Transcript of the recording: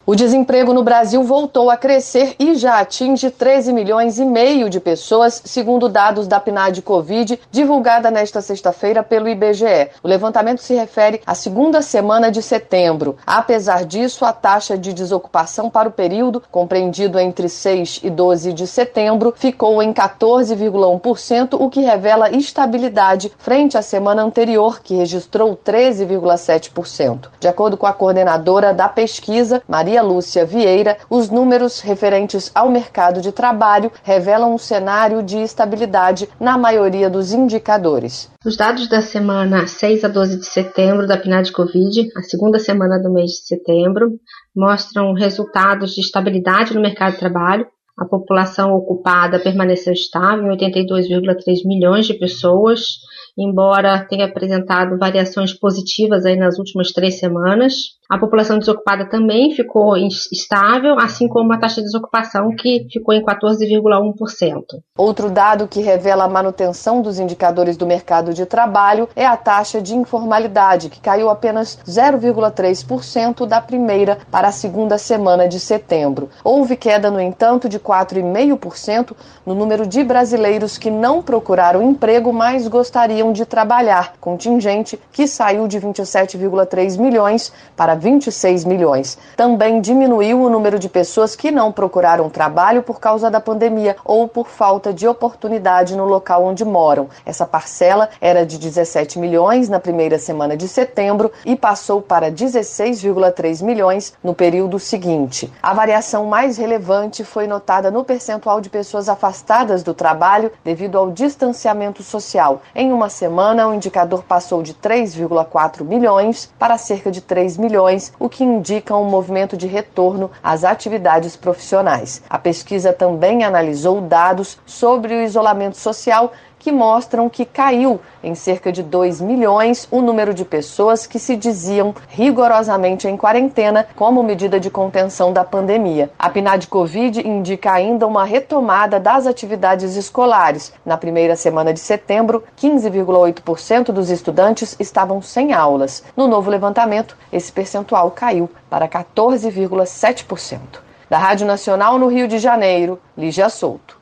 O desemprego no Brasil voltou a crescer e já atinge 13 milhões e meio de pessoas, segundo dados da PNAD Covid, divulgada nesta sexta-feira pelo IBGE. O levantamento se refere à segunda semana de setembro. Apesar disso, a taxa de desocupação para o período, compreendido entre 6 e 12 de setembro, ficou em 14,1%, o que revela estabilidade frente à semana anterior, que registrou 13,7%. De acordo com a coordenadora da pesquisa, Maria Lúcia Vieira, os números referentes ao mercado de trabalho revelam um cenário de estabilidade na maioria dos indicadores. Os dados da semana 6 a 12 de setembro da PNAD Covid, a segunda semana do mês de setembro, mostram resultados de estabilidade no mercado de trabalho. A população ocupada permaneceu estável em 82,3 milhões de pessoas, embora tenha apresentado variações positivas aí nas últimas 3 semanas. A população desocupada também ficou estável, assim como a taxa de desocupação, que ficou em 14,1%. Outro dado que revela a manutenção dos indicadores do mercado de trabalho é a taxa de informalidade, que caiu apenas 0,3% da primeira para a segunda semana de setembro. Houve queda, no entanto, de 4,5% no número de brasileiros que não procuraram emprego, mas gostariam de trabalhar, contingente que saiu de 27,3 milhões para 26 milhões. Também diminuiu o número de pessoas que não procuraram trabalho por causa da pandemia ou por falta de oportunidade no local onde moram. Essa parcela era de 17 milhões na primeira semana de setembro e passou para 16,3 milhões no período seguinte. A variação mais relevante foi notada no percentual de pessoas afastadas do trabalho devido ao distanciamento social. Em uma semana, o indicador passou de 3,4 milhões para cerca de 3 milhões, o que indica um movimento de retorno às atividades profissionais. A pesquisa também analisou dados sobre o isolamento social, que mostram que caiu em cerca de 2 milhões o número de pessoas que se diziam rigorosamente em quarentena como medida de contenção da pandemia. A PNAD Covid indica ainda uma retomada das atividades escolares. Na primeira semana de setembro, 15,8% dos estudantes estavam sem aulas. No novo levantamento, esse percentual caiu para 14,7%. Da Rádio Nacional no Rio de Janeiro, Lígia Souto.